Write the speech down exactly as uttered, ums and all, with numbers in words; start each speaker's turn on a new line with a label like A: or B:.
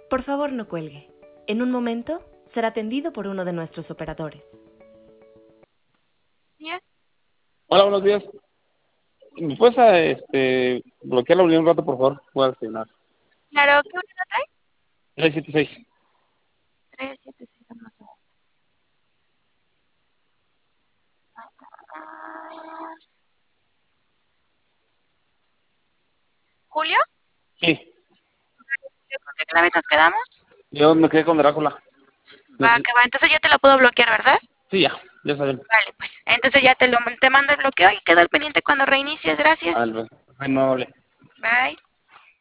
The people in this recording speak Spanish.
A: Por favor, no cuelgue. En un momento será atendido por uno de nuestros operadores.
B: Días.
C: Hola, buenos días. ¿Me puedes a, este, bloquear la unidad un rato, por favor? Voy a desayunar.
B: Claro, ¿qué unidad trae?
C: tres siete seis.
B: tres siete seis, dame un segundo. Ah, ¿Julio?
C: Sí,
B: ¿Con qué clave nos quedamos?
C: yo me quedé con Drácula.
B: Va,
C: Neces-
B: que va. Entonces ya te lo puedo bloquear, ¿verdad?
C: Sí, ya, ya saben.
B: Vale, pues. Entonces ya te lo te mando el bloqueo y quedo al pendiente cuando reinicies. Gracias.
C: Al, no,
B: Bye.